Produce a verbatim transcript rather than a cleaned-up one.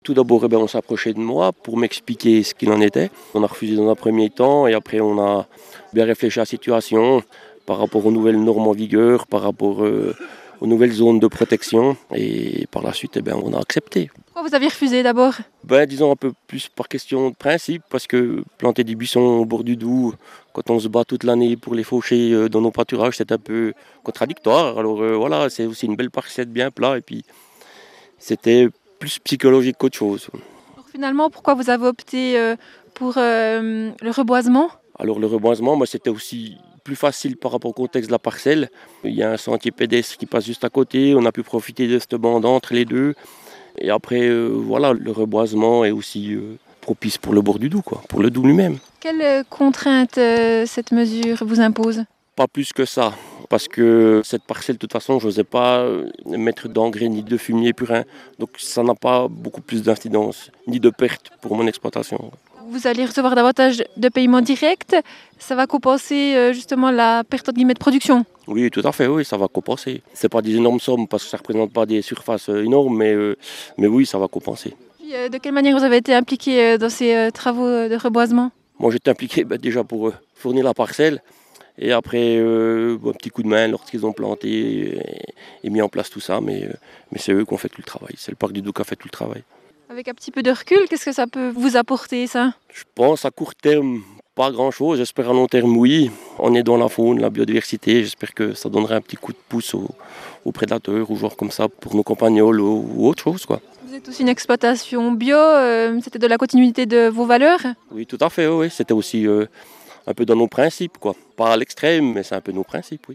Tout d'abord, eh ben, on s'approchait de moi pour m'expliquer ce qu'il en était. On a refusé dans un premier temps et après on a bien réfléchi à la situation par rapport aux nouvelles normes en vigueur, par rapport euh, aux nouvelles zones de protection et par la suite, eh ben, on a accepté. Pourquoi vous avez refusé d'abord? Ben, disons un peu plus par question de principe, parce que planter des buissons au bord du Doubs, quand on se bat toute l'année pour les faucher euh, dans nos pâturages, c'est un peu contradictoire. Alors euh, voilà, c'est aussi une belle parcelle bien plat et puis c'était plus psychologique qu'autre chose. Alors finalement, pourquoi vous avez opté euh, pour euh, le reboisement? Alors le reboisement, moi, c'était aussi plus facile par rapport au contexte de la parcelle. Il y a un sentier pédestre qui passe juste à côté, on a pu profiter de cette bande entre les deux. Et après, euh, voilà, le reboisement est aussi euh, propice pour le bord du Doubs, quoi, pour le Doubs lui-même. Quelles euh, contraintes euh, cette mesure vous impose? Pas plus que ça, parce que cette parcelle, de toute façon, je n'osais pas euh, mettre d'engrais ni de fumier purin. Donc ça n'a pas beaucoup plus d'incidence, ni de perte pour mon exploitation. Vous allez recevoir davantage de paiements directs. Ça va compenser euh, justement la perte entre guillemets de production. Oui, tout à fait, oui, ça va compenser. Ce n'est pas des énormes sommes parce que ça ne représente pas des surfaces euh, énormes, mais, euh, mais oui, ça va compenser. Puis, euh, de quelle manière vous avez été impliqué euh, dans ces euh, travaux euh, de reboisement? Moi, j'étais impliqué ben, déjà pour euh, fournir la parcelle et après euh, un petit coup de main lorsqu'ils ont planté et, et mis en place tout ça, mais, euh, mais c'est eux qui ont fait tout le travail. C'est le parc du Doubs qui a fait tout le travail. Avec un petit peu de recul, qu'est-ce que ça peut vous apporter, ça? Je pense à court terme, pas grand-chose. J'espère à long terme, oui. On est dans la faune, la biodiversité. J'espère que ça donnerait un petit coup de pouce aux, aux prédateurs ou genre comme ça pour nos campagnols ou, ou autre chose, quoi. Vous êtes aussi une exploitation bio, euh, c'était de la continuité de vos valeurs? Oui, tout à fait, oui. C'était aussi euh, un peu dans nos principes, quoi. Pas à l'extrême, mais c'est un peu nos principes, oui.